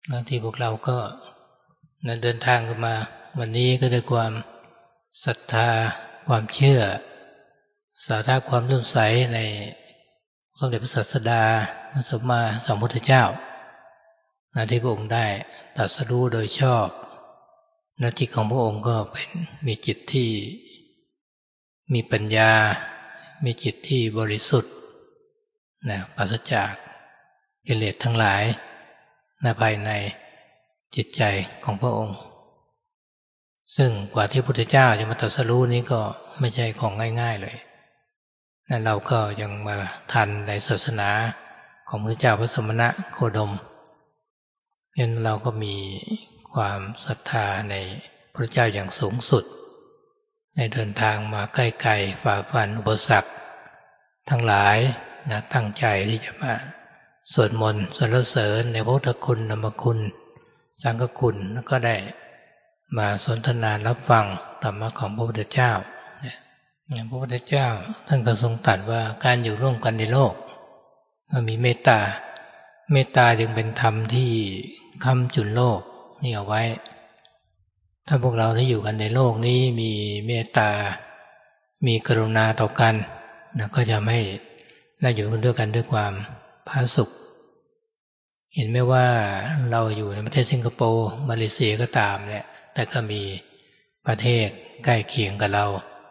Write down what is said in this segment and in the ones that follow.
ที่พวกเราก็เดินทางกันมาวันนี้ก็ด้วยความศรัทธาความเชื่อศรัทธาความเลื่อมใสในสมเด็จพระศาสดาพระสัมมาสัมพุทธเจ้าที่พระองค์ได้ตรัสรู้โดยชอบจิตของพระองค์ก็มีจิตที่มีปัญญามีจิตที่บริสุทธิ์ปราศจากกิเลสทั้งหลายภายในจิตใจของพระองค์ซึ่งกว่าที่พระพุทธเจ้าจะมาตรัสรู้นี้ก็ไม่ใช่ของง่ายๆเลยเราก็ยังมาทันในศาสนาของพระเจ้าพระสมณะโคดมเพราะฉะนั้นเราก็มีความศรัทธาในพระเจ้าอย่างสูงสุดในเดินทางมาใกล้ๆฝ่าฟันอุปสรรคทั้งหลายตั้งใจที่จะมาสวดมนต์สรรเสริญในพระพุทธคุณธรรมคุณสังฆคุณแล้วก็ได้มาสนทนารับฟังธรรมะของพระพุทธเจ้าพระพุทธเจ้าท่านก็ทรงตรัสว่าการอยู่ร่วมกันในโลกมีเมตตาจึงเป็นธรรมที่ค้ำจุนโลกนี่เอาไว้ถ้าพวกเราที่อยู่กันในโลกนี้มีเมตตามีกรุณาต่อกันก็จะไม่ได้อยู่กันด้วยกันด้วยความผาสุกเห็นไหมว่าเราอยู่ในประเทศสิงคโปร์มาเลเซียก็ตามเนี่ยแต่ก็มีประเทศใกล้เคียงกับเรา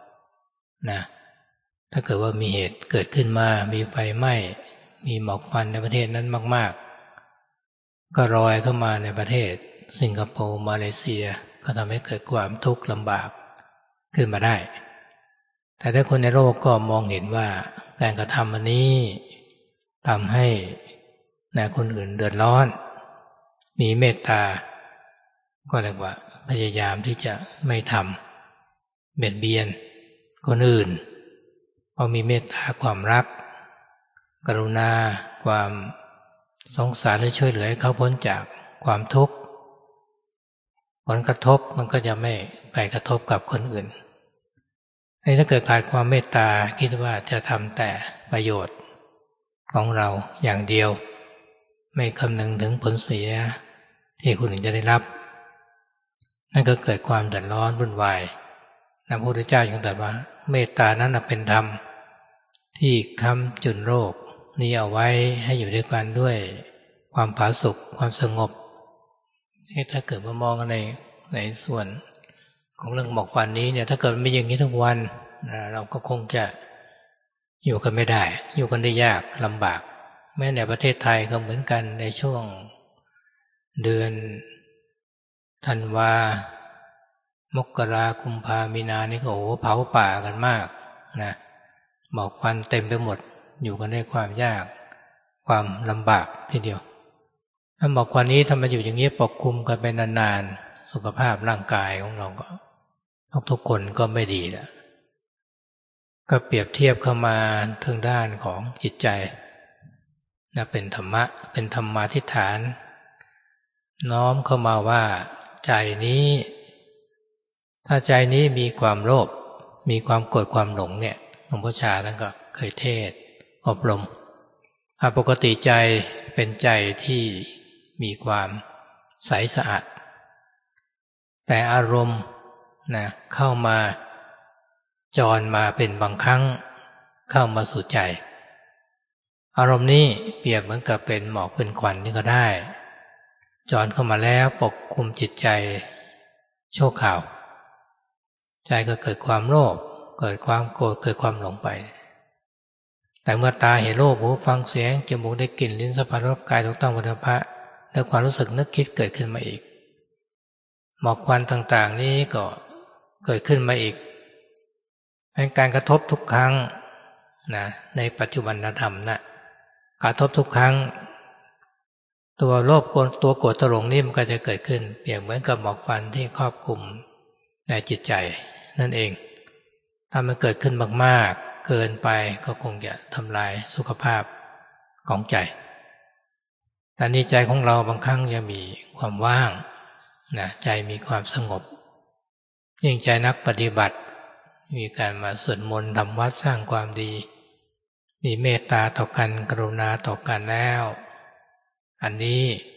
ถ้าเกิดว่ามีเหตุเกิดขึ้นมามีไฟไหม้มีหมอกควันในประเทศนั้นมากๆก็ลอยเข้ามาในประเทศสิงคโปร์มาเลเซียก็ทำให้เกิดความทุกข์ลำบากขึ้นมาได้แต่ถ้าคนในโลกก็มองเห็นว่าการกระทำอันนี้ทำให้คนอื่นเดือดร้อนมีเมตตาก็เรียกว่าพยายามที่จะไม่ทำเบียดเบียนคนอื่นเพราะมีเมตตาความรักกรุณาความสงสารและช่วยเหลือให้เขาพ้นจากความทุกข์ผลกระทบมันก็จะไม่ไปกระทบกับคนอื่นถ้าเกิดขาดความเมตตาคิดว่าจะทำแต่ประโยชน์ของเราอย่างเดียวไม่คำนึงถึงผลเสียที่คนอื่นจะได้รับนั่นก็เกิดความเดือดร้อนวุ่นวายพระพุทธเจ้ายังตรัสว่าเมตตานั้นเป็นธรรมที่ค้ำจุนโลกนี้เอาไว้ให้อยู่ด้วยกันด้วยความผาสุกความสงบถ้าเกิดมามองในส่วนของเรื่องหมอกควันนี้เนี่ยถ้าเกิดไม่อย่างนี้ทุกวันเราก็คงจะอยู่กันไม่ได้อยู่กันได้ยากลำบากแม้ในประเทศไทยก็เหมือนกันในช่วงเดือนธันวามกรากุมภามีนานี่ก็เผาป่ากันมากหมอกควันเต็มไปหมดอยู่กันด้วยความยากความลำบากทีเดียวถ้าหมอกควันนี้ถ้ามาอยู่อย่างนี้ปกคลุมกันไปนานๆสุขภาพร่างกายของเราก็ทุกคนก็ไม่ดีแล้วก็เปรียบเทียบเข้ามาทางด้านของจิตใจเป็นธรรมะเป็นธรรมาธิษฐานน้อมเข้ามาว่าใจนี้ถ้าใจนี้มีความโลภมีความโกรธความหลงเนี่ยหลวงพ่อชาท่านก็เคยเทศอบรมปกติใจเป็นใจที่มีความใสสะอาดแต่อารมณ์เข้ามาจรมาเป็นบางครั้งเข้ามาสู่ใจอารมณ์นี้เปรียบเหมือนกับเป็นหมอกเป็นควันนี่ก็ได้จรเข้ามาแล้วปกคลุมจิตใจชั่วคราวใจก็เกิดความโลภเกิดความโกรธเกิดความหลงไปแต่เมื่อตาเห็นรูปหูฟังเสียงจมูกได้กลิ่นลิ้นสัมผัสรสกายถูกต้องวัฏฏะและความรู้สึกนึกคิดเกิดขึ้นมาอีกหมอกควันต่างๆนี้ก็เกิดขึ้นมาอีกเป็นการกระทบทุกครั้งในปัจจุบันธรรมกระทบทุกครั้งตัวโลภตัวโกรธตัวหลงนี่มันก็จะเกิดขึ้นเปรียบเหมือนกับหมอกควันที่ครอบคลุมในจิตใจนั่นเองถ้ามันเกิดขึ้นมากๆเกินไปก็คงจะทำลายสุขภาพของใจแต่ในใจของเราบางครั้งจะมีความว่างใจมีความสงบยิ่งใจนักปฏิบัติมีการมาสวดมนต์ทำวัดสร้างความดีมีเมตตาต่อกันกรุณาต่อกันแล้วอันนี้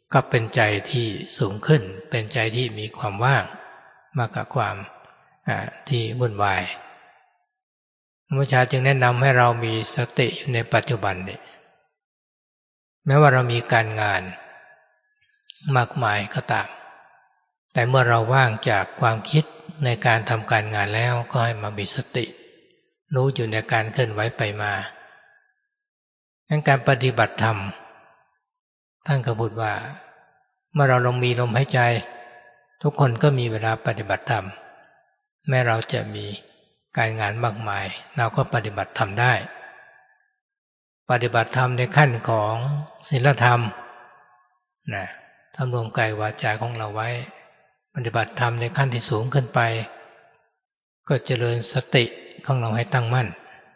ก็เป็นใจที่สูงขึ้นเป็นใจที่มีความว่างมากกว่าความที่วุ่นวายพระพุทธเจ้าจึงแนะนำให้เรามีสติอยู่ในปัจจุบันนี่แม้ว่าเรามีการงานมากมายก็ตามแต่เมื่อเราว่างจากความคิดในการทำการงานแล้วก็ให้มามีสติรู้อยู่ในการเคลื่อนไหวไปมาดังการปฏิบัติธรรมท่านก็พูดว่าเมื่อเราลงมีลมหายใจทุกคนก็มีเวลาปฏิบัติธรรมแม้เราจะมีการงานมากมายเราก็ปฏิบัติธรรมได้ปฏิบัติธรรมในขั้นของศีลธรรมนะทำรวมกายวาจาของเราไว้ปฏิบัติธรรมในขั้นที่สูงขึ้นไปก็เจริญสติของเราให้ตั้งมั่น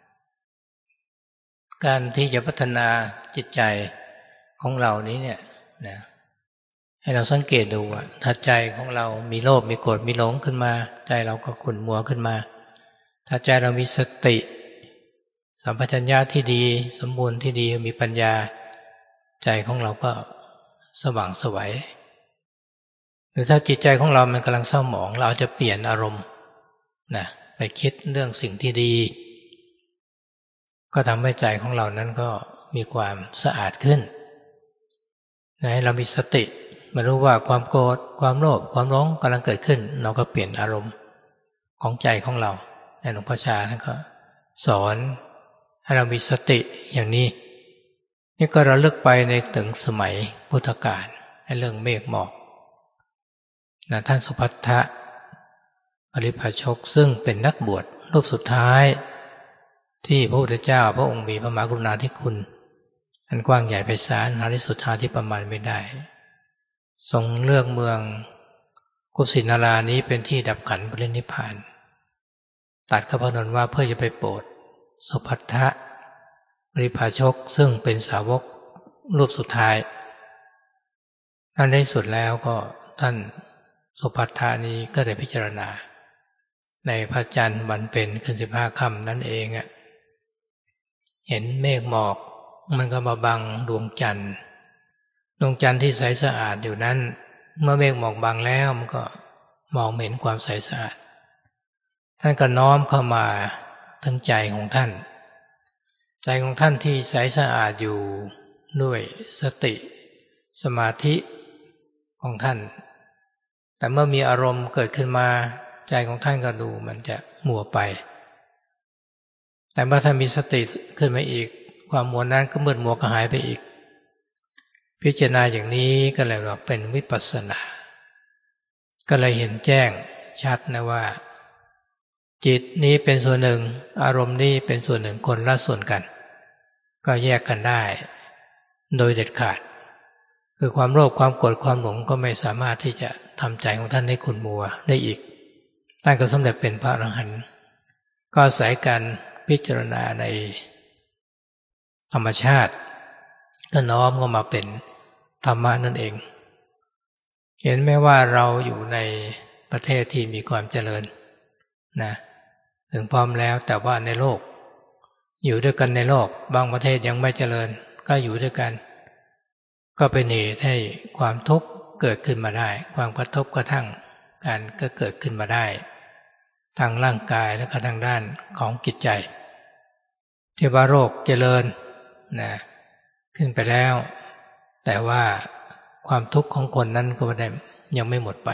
การที่จะพัฒนาจิตใจของเรานี้เนี่ยนะให้เราสังเกตดูว่าถ้าใจของเรามีโลภมีโกรธมีหลงขึ้นมาใจเราก็ขุ่นมัวขึ้นมาถ้าใจเรามีสติสัมปชัญญะที่ดีสมบูรณ์ที่ดีมีปัญญาใจของเราก็สว่างไสวหรือถ้าจิตใจของเรามันกำลังเศร้าหมองเราจะเปลี่ยนอารมณ์นะไปคิดเรื่องสิ่งที่ดีก็ทำให้ใจของเรานั้นก็มีความสะอาดขึ้นให้เรามีสติมารู้ว่าความโกรธความโลภความหลงกำลังเกิดขึ้นเราก็เปลี่ยนอารมณ์ของใจของเราในหลวงพ่อชาท่านก็สอนให้เรามีสติอย่างนี้นี่ก็ระลึกไปในถึงสมัยพุทธกาลในเรื่องเมฆหมอกท่านสุภัททะปริภาชกซึ่งเป็นนักบวชรูปสุดท้ายที่พระพุทธเจ้าพระองค์มีพระมหากรุณาธิคุณอันกว้างใหญ่ไพศาลหาที่สุดหาที่ประมาณไม่ได้ทรงเลือกเมืองกุสินารานี้เป็นที่ดับขันธ์ปรินิพพานตัดกับพระนนท์ว่าเพื่อจะไปโปรดสุภัททะปริภาชกซึ่งเป็นสาวกรูปสุดท้ายนั่นในสุดแล้วก็ท่านสุภัททะนี้ก็ได้พิจารณาในพระจันทร์วันเพ็ญขึ้น15 ค่ำนั่นเองเห็นเมฆหมอกมันก็มาบังดวงจันทร์ที่ใสสะอาดอยู่นั้นเมื่อเมฆหมอกบังแล้วมันก็มองเห็นความใสสะอาดท่านก็น้อมเข้ามาถึงใจของท่านใจของท่านที่ใสสะอาดอยู่ด้วยสติสมาธิของท่านแต่เมื่อมีอารมณ์เกิดขึ้นมาใจของท่านก็ดูมันจะมัวไปแต่เมื่อท่านมีสติขึ้นมาอีกความมัวนั้นก็มืดมัวก็หายไปอีกพิจารณาอย่างนี้ก็เลยว่าเป็นวิปัสสนาก็เลยเห็นแจ้งชัดนะว่าจิตนี้เป็นส่วนหนึ่งอารมณ์นี้เป็นส่วนหนึ่งคนละส่วนกันก็แยกกันได้โดยเด็ดขาดคือความโลภความโกรธความหลงก็ไม่สามารถที่จะทำใจของท่านให้ขุ่นมัวได้อีกท่านก็สำเร็จเป็นพระอรหันต์ก็อาศัยการพิจารณาในธรรมชาติก็น้อมเข้ามาเป็นธรรมะนั่นเองเห็นไหมว่าเราอยู่ในประเทศที่มีความเจริญนะถึงพร้อมแล้วแต่ว่าในโลกอยู่ด้วยกันในโลกบางประเทศยังไม่เจริญก็อยู่ด้วยกันก็เป็นเหตุให้ความทุกข์เกิดขึ้นมาได้ความกระทบกระทั่งกันก็เกิดขึ้นมาได้ทางร่างกายและก็ทางด้านของจิตใจที่ว่าโรคเจริญนะขึ้นไปแล้วแต่ว่าความทุกข์ของคนนั้นก็ไม่ได้ยังไม่หมดไป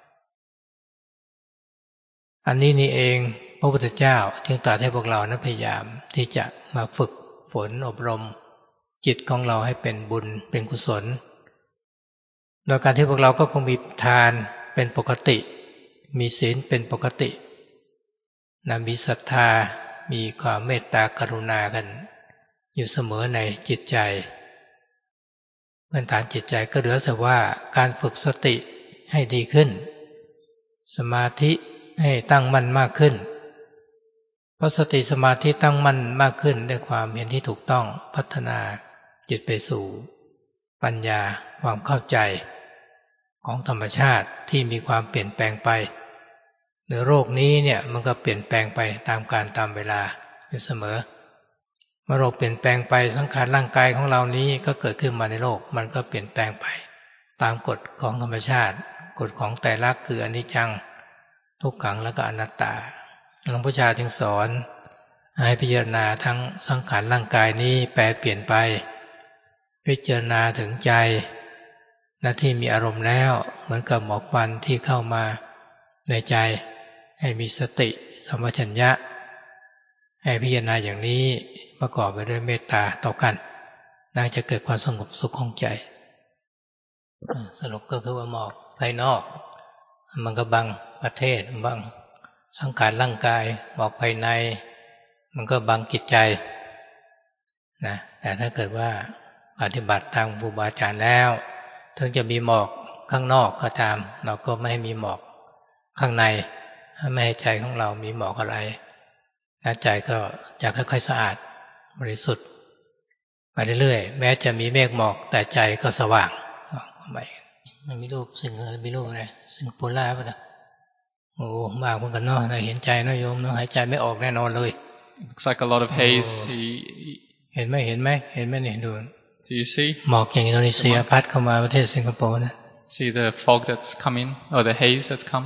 อันนี้นี่เองพระพุทธเจ้าจึงตรัสให้พวกเราพยายามที่จะมาฝึกฝนอบรมจิตของเราให้เป็นบุญเป็นกุศลโดยการที่พวกเราก็คงมีทานเป็นปกติมีศีลเป็นปกติมีศรัทธามีความเมตตากรุณากันอยู่เสมอในจิตใจพื้นฐานจิตใจก็เหลือแต่ว่าการฝึกสติให้ดีขึ้นสมาธิให้ตั้งมั่นมากขึ้นเพราะสติสมาธิตั้งมั่นมากขึ้นด้วยความเห็นที่ถูกต้องพัฒนาจิตไปสู่ปัญญาความเข้าใจของธรรมชาติที่มีความเปลี่ยนแปลงไปหรือโรคนี้เนี่ยมันก็เปลี่ยนแปลงไปตามกาลตามเวลาอยู่เสมอเมื่อโรคเปลี่ยนแปลงไปสังขารร่างกายของเรานี้ก็เกิดขึ้นมาในโลกมันก็เปลี่ยนแปลงไปตามกฎของธรรมชาติกฎของไตรลักษณ์คืออนิจจังทุกขังแล้วก็อนัตตาหลวงพ่อชาจึงสอนให้พิจารณาทั้งสังขารร่างกายนี้แปรเปลี่ยนไปพิจารณาถึงใจที่มีอารมณ์แล้วเหมือนกับหมอกควันที่เข้ามาในใจให้มีสติสัมปชัญญะให้พิจารณาอย่างนี้ประกอบไปด้วยเมตตาต่อกันน่าจะเกิดความสงบสุขของใจสรุปก็คือว่าหมอกภายนอกมันก็บังประเทศบังสังขารร่างกายหมอกภายในมันก็บังจิตใจนะแต่ถ้าเกิดว่าปฏิบัติตามครูบาอาจารย์แล้วถึงจะมีหมอกข้างนอกก็ตามเราก็ไม่ให้มีหมอกข้างในไม่ให้ใจของเรามีหมอกอะไรใจก็จะค่อยๆสะอาดบริสุทธิ์ไปเรื่อยๆแม้จะมีเมฆหมอกแต่ใจก็สว่างไม่มีรูปสิ่งอะไรมีรูปอะไรสิ่งโพล่าป่ะนะโอ้มากเหมือนกันเนาะเห็นใจเนาะโยมเนาะหายใจไม่ออกแน่นอนเลย Looks like a lot of haze. เห็นไหมเนี่ยดู Do you see? หมอกอย่างอินโดนีเซียพัดเข้ามาประเทศสิงคโปร์นะ See the fog that's coming or the haze that's come?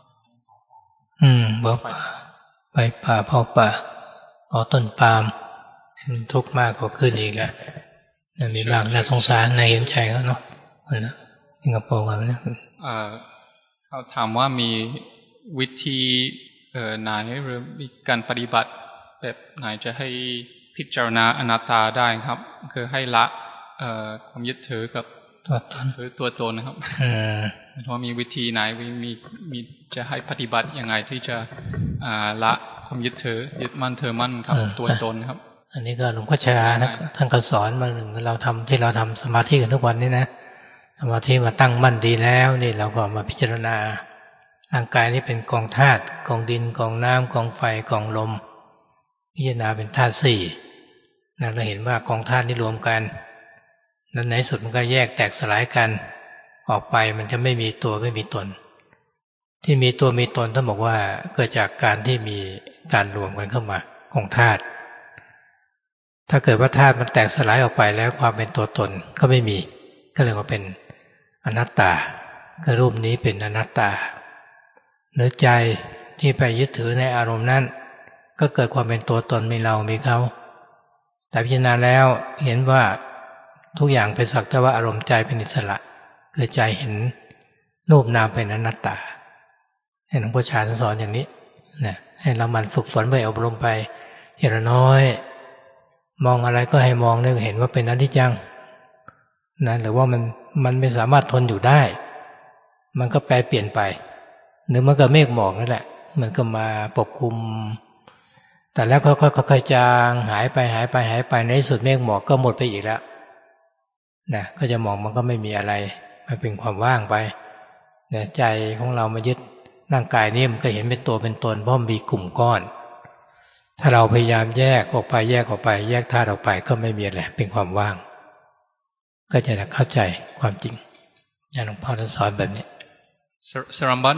บอกไปป่าเผาป่าต้นปาล์มทุกข์มากกว่าขึ้นอีกแล้วมีบางน่าสงสารน่าเห็นใจเขาเนาะนะสิงคโปร์กันนะเขาถามว่ามีวิธีไหนหรือมีการปฏิบัติแบบไหนจะให้พิจารณาอนัตตาได้ครับคือให้ละความยึดถือกับตัวตนนะครับว่ามีวิธีไหนมีจะให้ปฏิบัติยังไงที่จะละความยึดถือยึดมั่นถือมั่นครับตัวตนครับอันนี้ก็หลวงพ่อชานะท่านก็สอนมาหนึ่งเราทำที่เราทำสมาธิกันทุกวันนี้นะสมาธิมาตั้งมั่นดีแล้วนี่เราก็มาพิจารณาร่างกายนี้เป็นกองธาตุกองดินกองน้ำกองไฟกองลมพิจารณาเป็นธาตุสี่นะเราเห็นว่ากองธาตุนี้รวมกันแล้วในสุดมันก็แยกแตกสลายกันออกไปมันจะไม่มีตัวไม่มีตนที่มีตัวมีตนท่านบอกว่าเกิดจากการที่มีการรวมกันเข้ามาของธาตุถ้าเกิดว่าธาตุมันแตกสลายออกไปแล้วความเป็นตัวตนก็ไม่มีก็เรียกว่าเป็นอนัตตาคือรูปนี้เป็นอนัตตาเนื้อใจที่ไปยึดถือในอารมณ์นั้นก็เกิดความเป็นตัวตนมีเรามีเขาแต่พิจารณาแล้วเห็นว่าทุกอย่างเป็นสักแต่ว่าอารมณ์ใจเป็นอิสระคือใจเห็นรูปนามเป็นอนัตตาให้หลวงพ่อชาสอนอย่างนี้นะให้เรามันฝึกฝนไปอบรมไปทีละน้อยมองอะไรก็ให้มองได้เห็นว่าเป็นอนิจจังนะหรือว่ามันไม่สามารถทนอยู่ได้มันก็แปรเปลี่ยนไปหรือมันก็เมฆหมอกนั่นแหละมันก็มาปกคลุมแต่แล้วค่อยๆจางหายไปในที่สุดเมฆหมอกก็หมดไปอีกแล้วนะก็จะมองมันก็ไม่มีอะไรมันเป็นความว่างไปเนี่ยใจของเรามายึดร่างกายนี่มันก็เห็นเป็นตัวเป็นตนเพราะมันมีกลุ่มก้อนถ้าเราพยายามแยกออกไปแยกธาตุออกไปก็ไม่มีอะไรเป็นความว่างก็จะเข้าใจความจริงหลวงพ่อท่านสอนแบบนี้สรัมบัน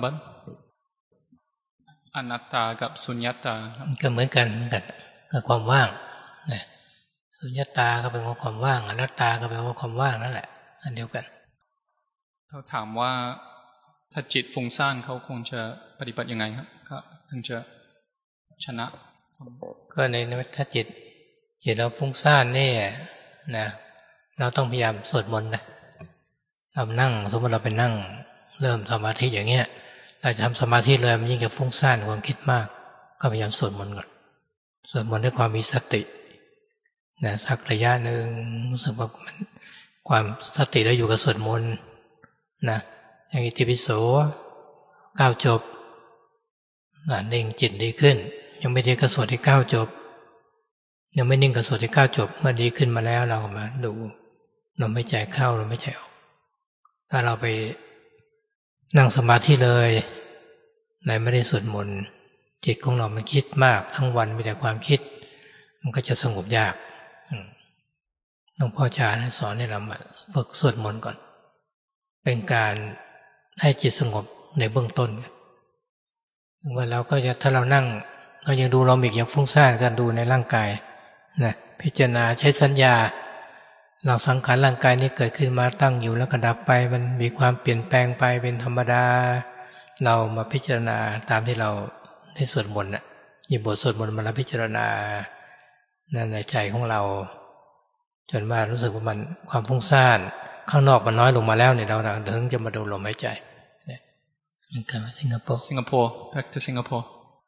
อนัตตากับสุญญตาก็เหมือนกันกับความว่างนะสุญญตาก็เป็นความว่างอนัตตาก็เป็นความว่างนั่นแหละอันเดียวกันเขาถามว่าถ้าจิตฟุ้งซ่านเขาคงจะปฏิบัติยังไงครับก็ถึงจะชนะก็ในถ้าจิตเราฟุ้งซ่านนี่นะเราต้องพยายามสวดมนต์นะเรานั่งสมมติเราไปนั่งเริ่มสมาธิอย่างเงี้ยเราจะทำสมาธิเลยมันยิ่งจะฟุ้งซ่านความคิดมากก็พยายามสวดมนต์ก่อนสวดมนต์ด้วยความมีสตินะสักระยะหนึ่งรู้สึกว่ามันความสติเราอยู่กับสวดมนต์นะอย่างอิติปิโส9 จบนิ่งจิตดีขึ้นยังไม่ดีก็สวดที่9 จบยังไม่นิ่งก็สวดที่9 จบเมื่อดีขึ้นมาแล้วเราก็มาดูลมหายใจเข้าลมหายใจออกถ้าเราไปนั่งสมาธิเลยไม่ได้สวดมนต์จิตของเรามันคิดมากทั้งวันมีแต่ความคิดมันก็จะสงบยากหลวงพ่อชาสอนให้เราฝึกสวดมนต์ก่อนเป็นการให้จิตสงบในเบื้องต้นว่าเราก็จะถ้าเรานั่งเรายังดูลมอีกยังฟุ้งซ่านกันดูในร่างกายนะพิจารณาใช้สัญญาหลักสังขารร่างกายนี้เกิดขึ้นมาตั้งอยู่แล้วก็ดับไปมันมีความเปลี่ยนแปลงไปเป็นธรรมดาเรามาพิจารณาตามที่เราได้สวดมนต์หยิบบทสวดมนต์มาแล้วพิจารณาในใจของเราจนว่ารู้สึกว่ามันความฟุ้งซ่านข้างนอกมันน้อยลงมาแล้วเนี่ยเราถึงจะมาดูลมหายใจมันกลับมาสิงคโปร์ back to สิงคโปร์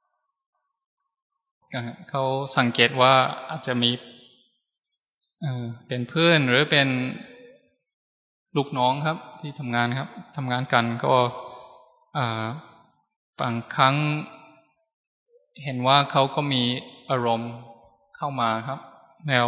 เขาสังเกตว่าอาจจะมีเป็นเพื่อนหรือเป็นลูกน้องครับที่ทำงานครับทำงานกันก็บางครั้งเห็นว่าเขาก็มีอารมณ์เข้ามาครับแล้ว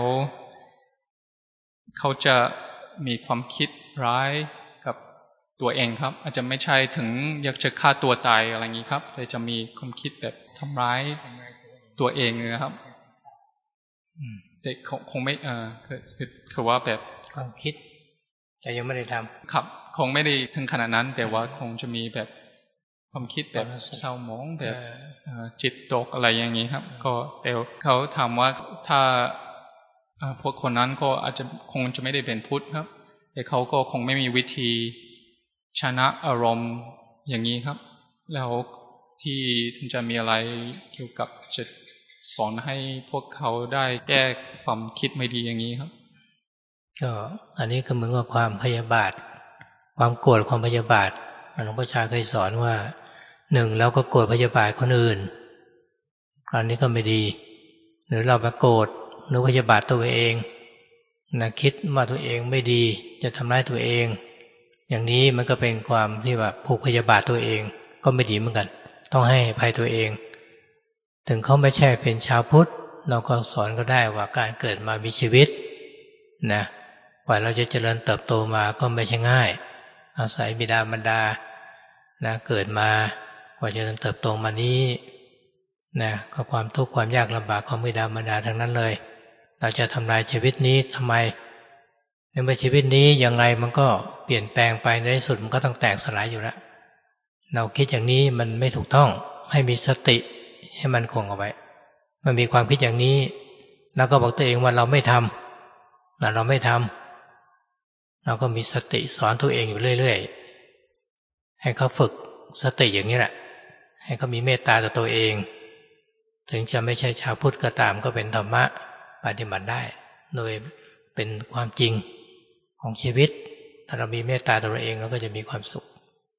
เขาจะมีความคิดร้ายกับตัวเองครับอาจจะไม่ใช่ถึงอยากจะฆ่าตัวตายอะไรอย่างนี้ครับแต่จะมีความคิดแบบทำร้ายตัวเองนะครับแต่คงไม่คือว่าแบบความคิดแต่ยังไม่ได้ทำครับคงไม่ได้ถึงขนาดนั้นแต่ว่าคงจะมีแบบความคิดแบบเศร้าหมองแบบจิตตกอะไรอย่างนี้ครับก็แต่เขาถามว่าถ้าพวกคนนั้นก็อาจจะคงจะไม่ได้เป็นพุทธครับแต่เขาก็คงไม่มีวิธีชนะอารมณ์อย่างนี้ครับแล้วที่จะมีอะไรเกี่ยวกับจะสอนให้พวกเขาได้แก้ความคิดไม่ดีอย่างนี้ครับก็อันนี้ก็เหมือนกับความพยาบาทความโกรธความพยาบาทหลวงพ่อชาเคยสอนว่าหนึ่งเราก็โกรธพยาบาทคนอื่นอันนี้ก็ไม่ดีหรือเราไปโกรธหรือพยาบาทตัวเองคิดว่าตัวเองไม่ดีจะทำร้ายตัวเองอย่างนี้มันก็เป็นความที่แบบผูกพยาบาทตัวเองก็ไม่ดีเหมือนกันต้องให้อภัยตัวเองถึงเขาไม่ใช่เป็นชาวพุทธเราก็สอนก็ได้ว่าการเกิดมามีชีวิตกว่าเราจะเจริญเติบโตมาก็ไม่ใช่ง่ายอาศัยบิดามารดาเกิดมากว่าจะเจริญเติบโตมานี้ก็ความทุกข์ความยากลำบากของบิดามารดาทั้งนั้นเลยเราจะทำลายชีวิตนี้ทำไมในเมื่อชีวิตนี้ยังไงมันก็เปลี่ยนแปลงไปในที่สุดมันก็ต้องแตกสลายอยู่แล้วเราคิดอย่างนี้มันไม่ถูกต้องให้มีสติให้มันคงเอาไว้มันมีความคิดอย่างนี้แล้วก็บอกตัวเองว่าเราไม่ทำเราไม่ทำเราก็มีสติสอนตัวเองอยู่เรื่อยๆให้เขาฝึกสติอย่างนี้แหละให้เขามีเมตตาต่อตัวเองถึงจะไม่ใช่ชาวพุทธก็ตามก็เป็นธรรมะปฏิบัติได้โดยเป็นความจริงของชีวิตถ้าเรามีเมตตาต่อตัวเองเราก็จะมีความสุข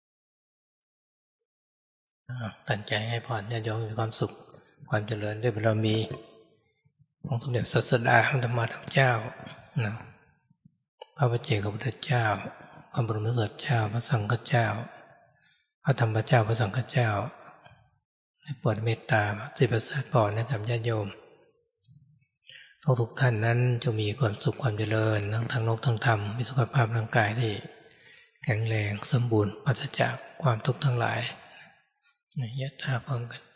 ตั้งใจให้พรญาติโยมมีความสุขความเจริญด้วยบารมีของสมเด็จศาสดาธรรมเจ้าพระปัจเจกพุทธเจ้าพระบรมศาสดาเจ้าพระสังฆเจ้าพระธรรมเจ้าพระสังฆเจ้าได้โปรดเมตตาสิประสาทพรกับญาติโยมทุกท่านนั้นจะมีความสุขความเจริญทั้งทางโลกทางธรรมมีสุขภาพร่างกายที่แข็งแรงสมบูรณ์ปราศจากความทุกข์ทั้งหลายยะถาพร้อมกัน